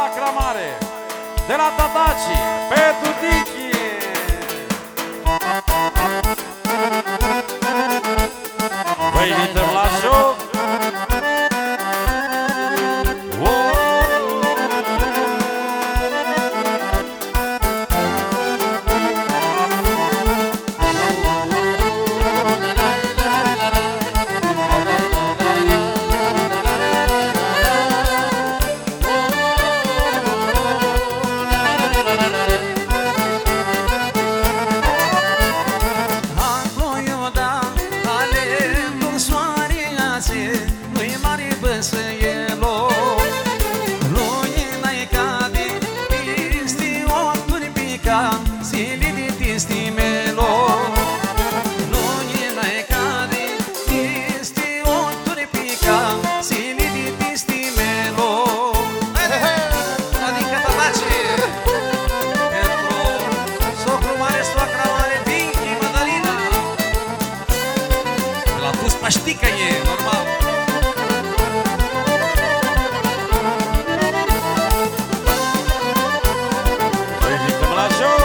Sacra Mare, de la Tataci, pentru Dichi. Vă invităm la joc. Știi că e normal. Vă invităm la joc.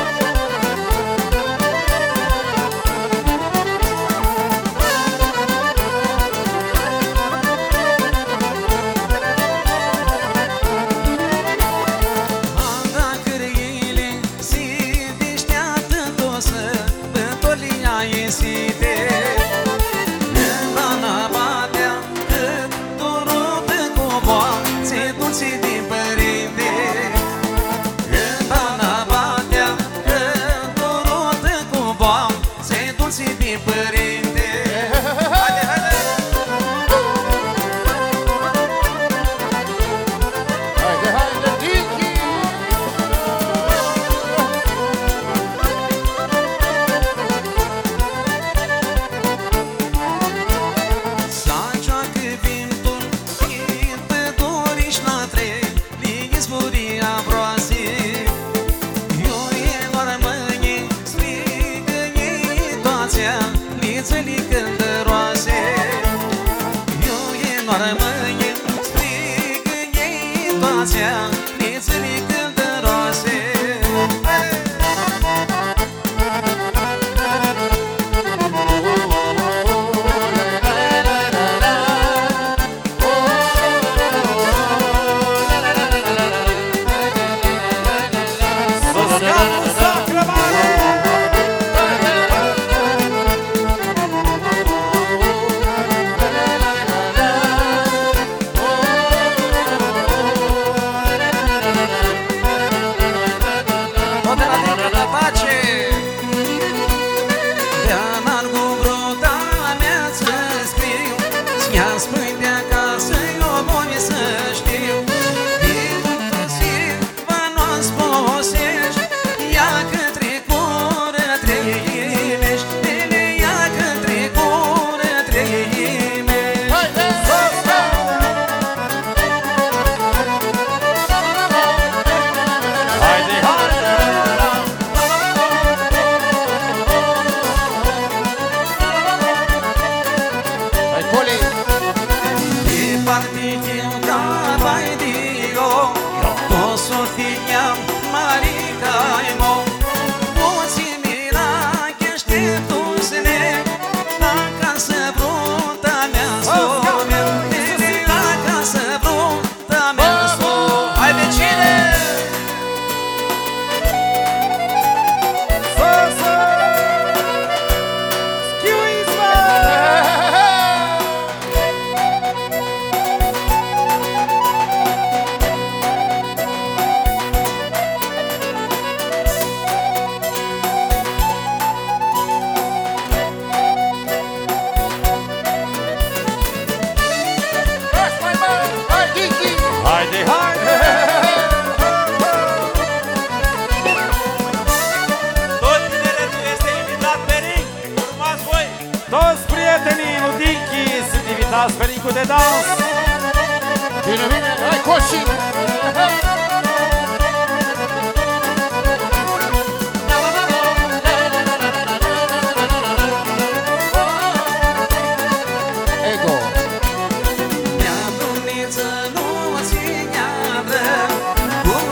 Sperincul de dans. Bine, bine, hai Coși! Mea domniță nu ține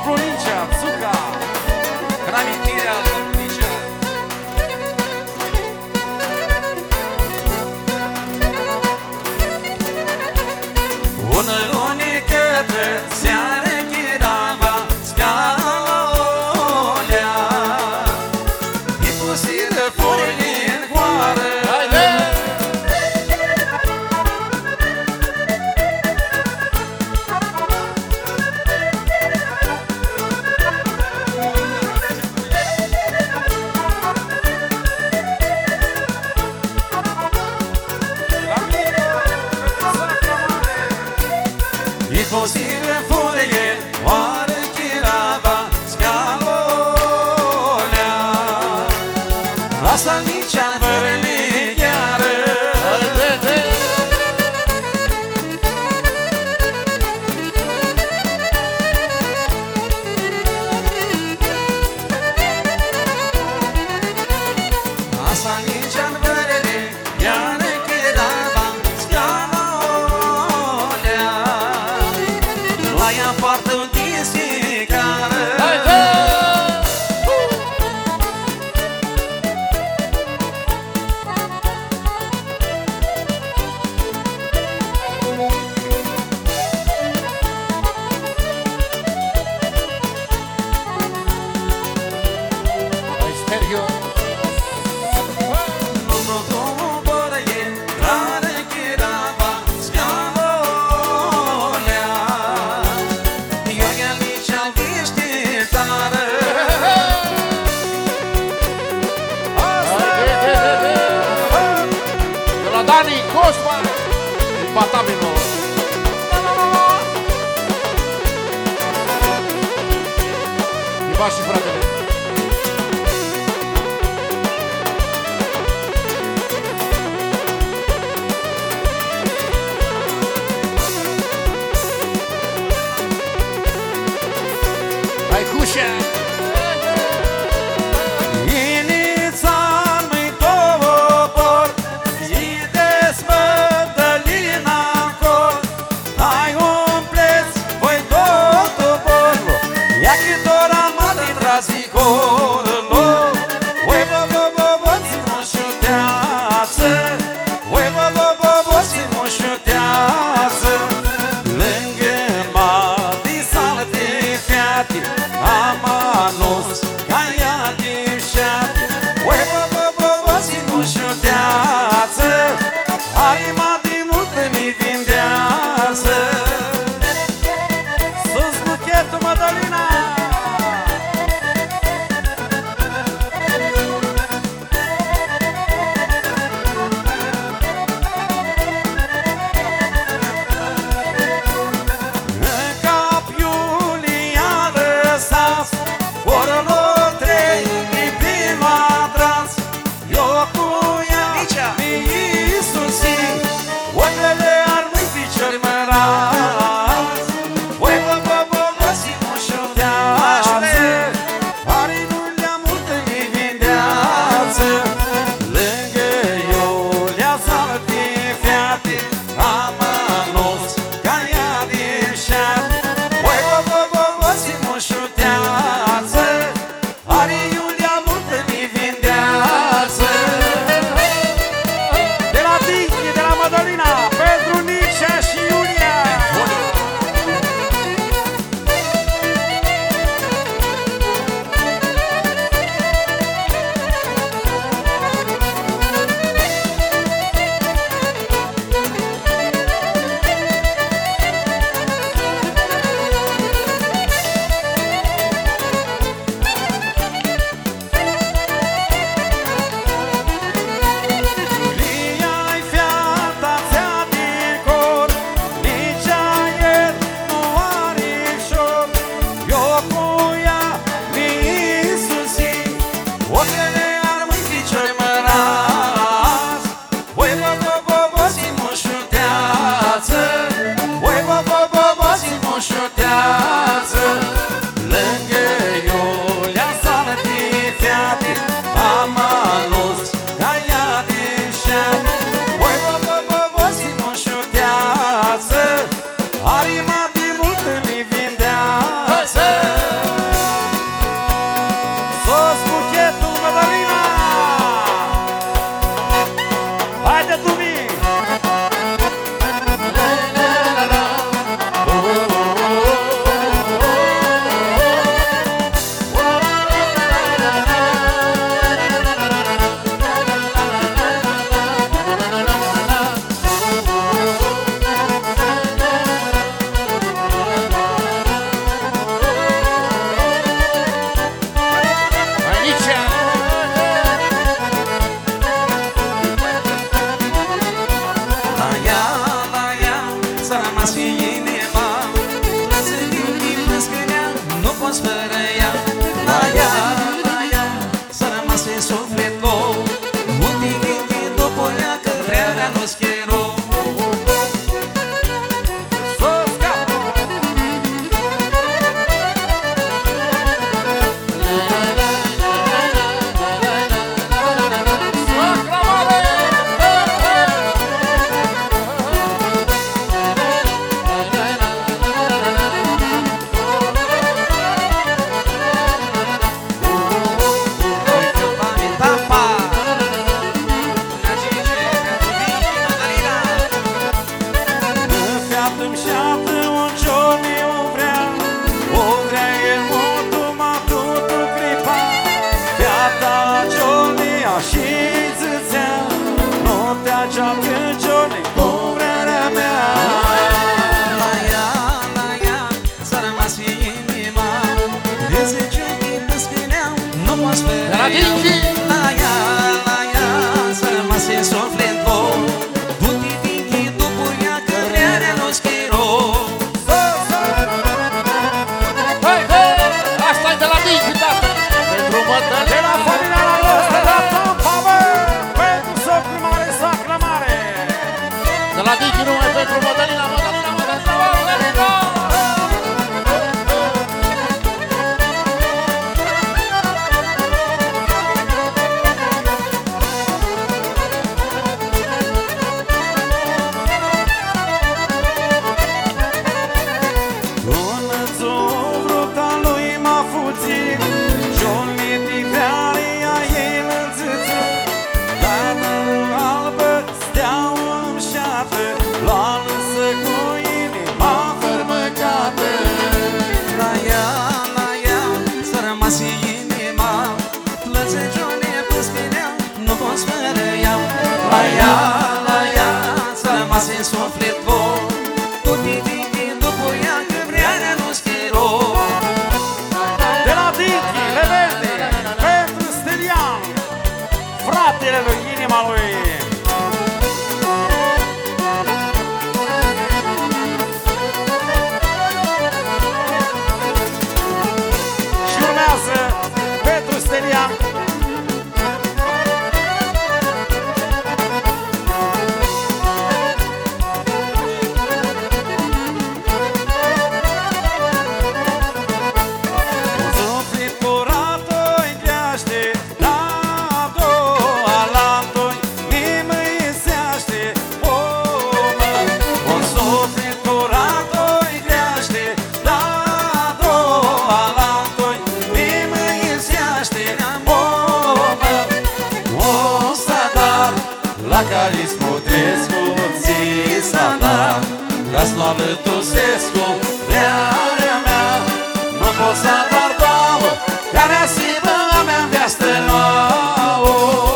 Flunicea, Țuca. În amintirea Flunicea. Una unică de seară ghidava scalolea. E pusiră forile în goară. Haide! E pusiră forile, oară ghidava scalolea. Asta nici-a vărele chiară. Haide! Asta nici-a vărele, iară ghidava scalolea. La ea poartă-o dischicară. Haide! Hai, Sergio! Numărul două bărăie, rară ghidava scalolea. Iorga nici-a deșteptară. De la Dani Cosma! Din Batamino! Iva și fratele! Hai, Cușa! Inițial-mi tobor, zideți Mădălina în cor. Ai umpleți voi tot toborul, ia chitora mă din trazicorul. Oi bă bă bă bă, țin-o șuteață. Oi bă bă bă bă, țin-o șuteață. Lângă mati salte fiate, am anus ca ea din șate. Oi bă bă bă bă, țin-o șuteață. Ai mai de multe mi vindează. Sus buchetul, Mădălina! În cap Iulia lăsați, orălor trei din prima tras. Eu cu ea mi-i susi, dă-mi șaptă, un ciorni o vrea el multul, ma tutul clipa. Beata ciornia și țâțea, noaptea ceapcă ciorni cu vrerea mea. La ea, s-a rămas inima, vezi ciorni pe scâneau, nu poți spera. La ea, s-a rămas în suflet bun, du-te dinchi după ea că vrerea nu schiro. Asta-i de la Dinchi, tată! Pentru Mădălina! De la familia la noastră, la Tampa, bă! Pentru socru mare, sacră mare! De la Dinchi numai pentru Mădălina, Mădălina, Mădălina, Mădălina! La ea, s-a rămas în suflet bun, du-te dinchi după ea că vrerea nu schiro. De la Dinchi, Rebelde, pentru Stelian, fratele lui, inima lui. Și urmează pentru Stelian. La Carismu Trescu ți s-a dat, Răsloană Tusescu, vrearea mea, nu pot să doar două, care asimă a mea veastă nouă.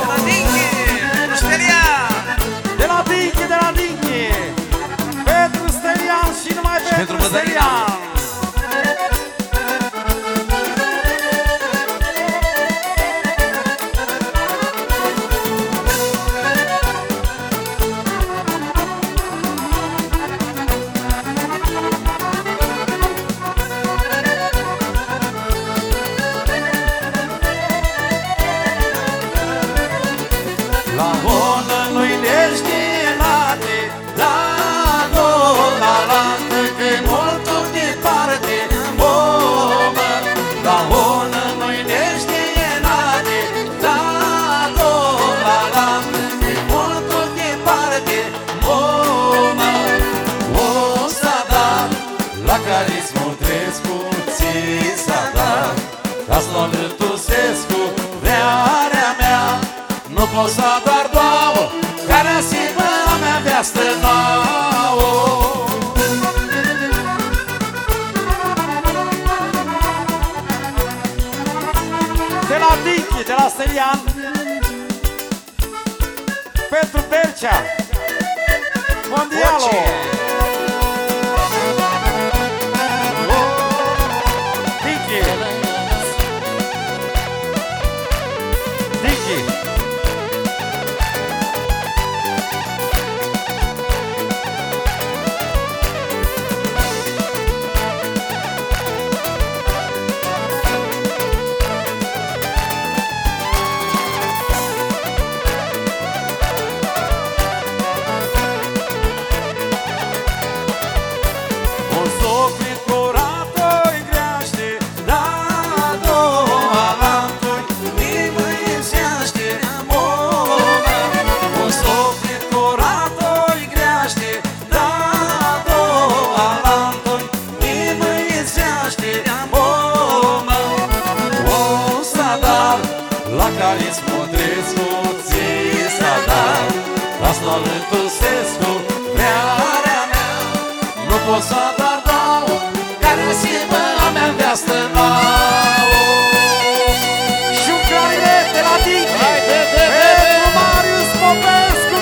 De la Dinchi, de la Dinchi, pentru Stelian și numai pentru Stelian. La bună nu-i neștiinate, la dola lantă, că-i multul departe, bomă. La bună nu-i neștiinate, la dola lantă, că-i multul departe, bomă. O s-a dat, la Carismu Trescu ți s-a dat, Răsloană Tusescu, vrearea mea, nu pot să doar două, care asimă a mea veastă nouă. De la Dinchi, de la Stelian, pentru Bercea, Mondialo. Dinchi. Dinchi. Carismu Trescu ți s-a dat, Răsloană Tusescu, vrearea mea, nu pot să doar dau, care schimbă a mea viață nouă. Și un clarinet de la Dinchi pentru Marius Popescu.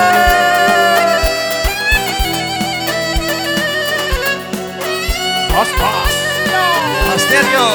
Asterio.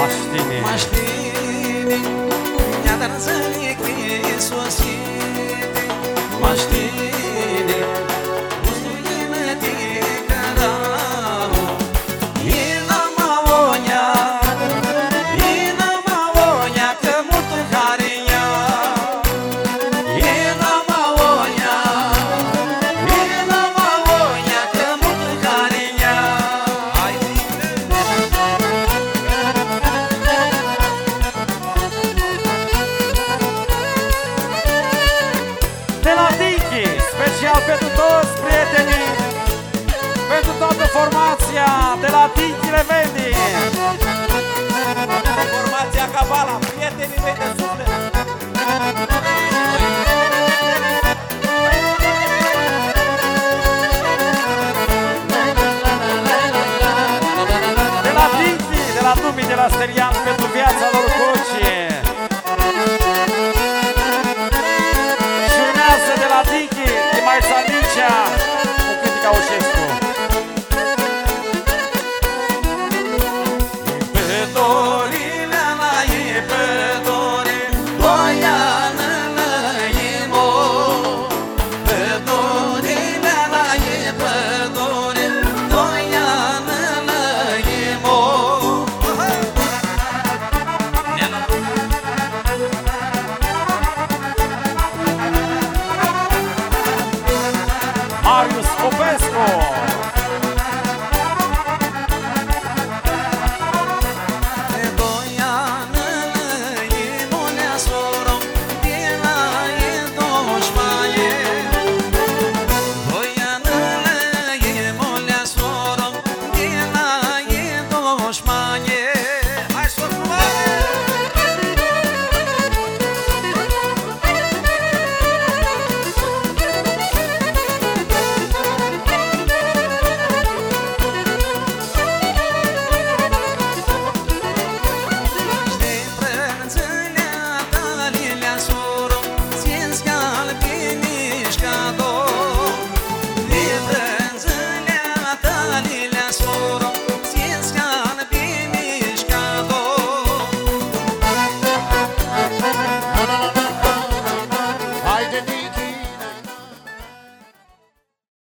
Maștini. Maștini, mi-a dat zănic sosite. Maștini, ustuine de carau. Ina maonia, că mult haria. Ina maonia, că mult haria. Hai, De la Dinchi, special pentru toți prietenii, pentru toată formația de la Dinchi Levendi. Formația Cabala, prietenii mei de suflet. De la Dinchi, de la Dumi, de la Sterian, pentru viața lor cu